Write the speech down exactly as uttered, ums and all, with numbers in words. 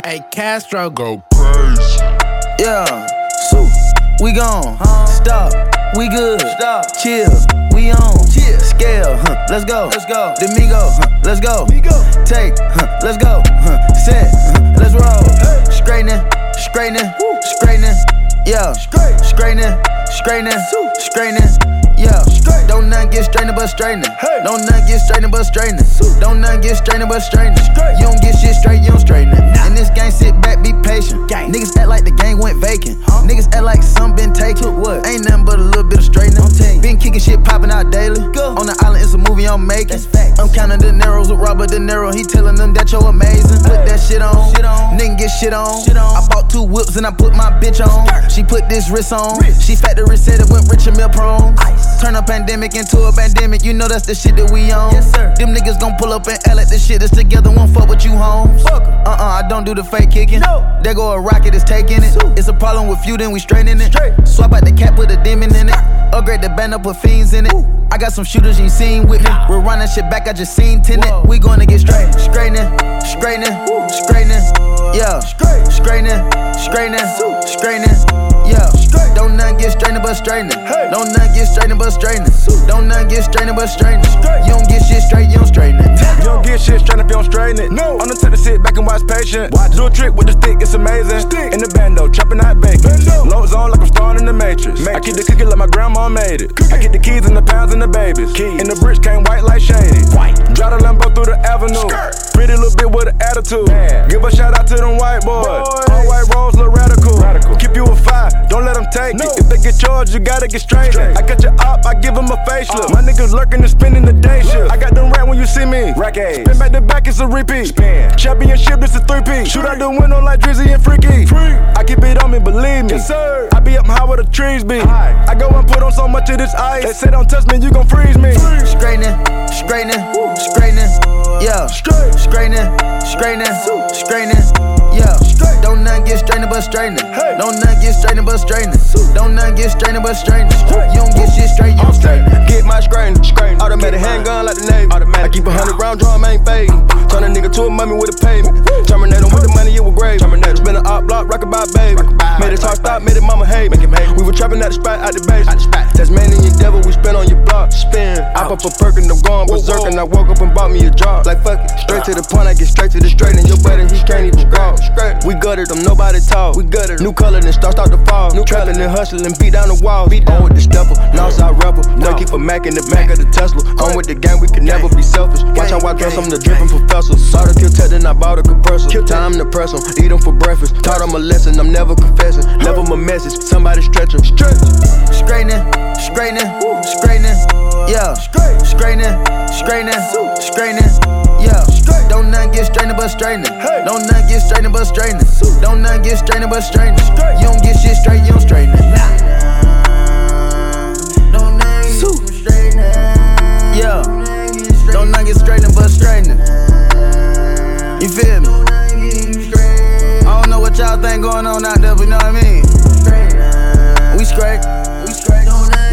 Hey, Castro go crazy. Yeah, so we gone. Huh? Stop, we good. Stop, chill, we on. Chill, scale, huh? Let's go. Let's go. Domingo, huh? Let's go. Migo. Take, huh? Let's go. Huh? Set, huh? Let's roll. Hey. Straightening, straightening, straightening. Yeah, straightening, straightening, straightening. Yeah, don't nothing get straightening but straightening. Hey. Don't nothing get straightening but straightening. Don't nothing get straightening but straightening. You don't get shit straight, you don't straighten it. Nah. In this game, sit back, be patient. Gang. Niggas act like the game went vacant. Huh? Niggas act like some been taken. What? Ain't nothing but a little bit of straightening. Been kicking shit popping out daily. Go. On the island, it's a movie I'm making. I'm counting the narrows with Robert De Niro. He telling them that you're amazing. Hey. Put that shit on. Shit on. Nigga get shit on. shit on. I bought two whips and I put my bitch on. Skirt. She put this wrist on. Wrist. She factory said it went rich and meal prone. Ice. Turn a pandemic into a pandemic, you know that's the shit that we on. Yes, sir. Them niggas gon' pull up and L at this shit that's together, won't fuck with you, homes. Uh-uh, I don't do the fake kicking. No. There go a rocket, it's taking it. Ooh. It's a problem with you, then we straightening it. Straight. Swap out the cap, put a demon in it. Upgrade the band up, put fiends in it. Ooh. I got some shooters you ain't seen with me. We're running shit back, I just seen tenant. We gonna get straight. Straightening, straightening, straightening. Yeah, straightening, straightening, straightening. Yeah, don't nothing get straightening but straightening. Hey. Don't nothing get straightening but straightening. Don't nothing get straightening but straightening. You don't get shit straight, you don't straighten it. You don't get shit straight if you don't straighten it. No. I'm the type to sit back and watch patient. Watch. Do a trick with the stick, it's amazing. Stick. In the bando, chopping out bacon. Loads on like I'm starring in the Matrix. Matrix. I keep the cookie like my grandma made it. Cookie. I get the keys and the pounds and the babies. Keys. And the bricks came white like shady. White. Drive the Lambo through the avenue. Skirt. Pretty little bit with an attitude. Man. Give a shout out to them white boys. boys. All white rolls look radical. radical. Keep you a fire, don't let them take no. it. If they get charged, you gotta get straight. straight. I cut you up, I give them a facelift. Uh. My niggas lurking and spending the day shift. I got them rat when you see me. Rack A's. Spin back to back, it's a repeat. Spin. Championship, it's a three-piece. Shoot out the window like Drizzy and Freaky. Free. I keep it on me, believe me. Yes, sir. I be up high where the trees be. High. I go and put on so much of this ice. They say don't touch me, you gon' freeze me. Straightening, straightening, straightening. Yeah, straightening, straightening, straightening. Yeah, don't nothing get straightening but straightening. Don't nothing get straightening but straightening. Don't nothing get straightening but straightening. You don't get shit straight, you don't straighten. Get my straightening, straightening. Automatic handgun like the Navy. I keep a hundred round drum, ain't fading. Turn a nigga to a mummy with a payment. Terminate him with the money, it was grave. Terminate. Spin a op block, rock about baby. Made it talk stop, made it mama hate. We were trapping at the spot, out the base. Tasmanian devil, we spin on your block. Spin. I pop a perk and I'm going berserk. And I woke up and bought me a job. Like fuck it, straight to the point, I get straight to the straight. And your buddy, he can't even walk. We gutted them, nobody talk. We gutted new color, then start start to fall. New trapping and hustling, beat down the walls. Beat down with the stepper, Northside rebel. No. Keep a Mac in the back of the Tesla. I'm with the gang, we can never be selfish. Watch how I dress, I'm the dripping professor. Saw the kill tech, then I bought a compressor. Time to press them, eat them for breakfast. Taught them a lesson, I'm never confessing. Left them a message, somebody stretch them. Stretch. Straightening, straightening, straightening. Yeah, straightening, straightening, straightening. Yeah, don't nothing get straightening but straightening. Don't nothing get straightening but straightening. Don't nothing get straightening but straightening. You don't get shit straight, you don't straighten it. Don't nothing get straightening. Yeah, don't nothing get straightening but straightening. You feel me? I don't know what y'all think going on out there, but you know what I mean? We straight. We straight.